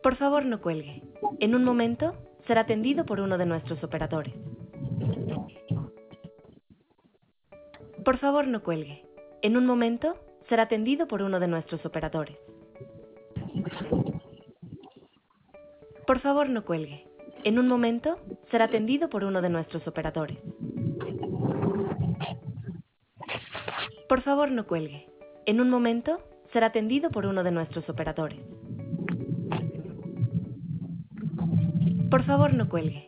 Por favor, no cuelgue. En un momento, será atendido por uno de nuestros operadores. Por favor, no cuelgue. En un momento, será atendido por uno de nuestros operadores. Por favor, no cuelgue. En un momento, será atendido por uno de nuestros operadores. Por favor, no cuelgue. En un momento, será atendido por uno de nuestros operadores. Por favor, no cuelgue.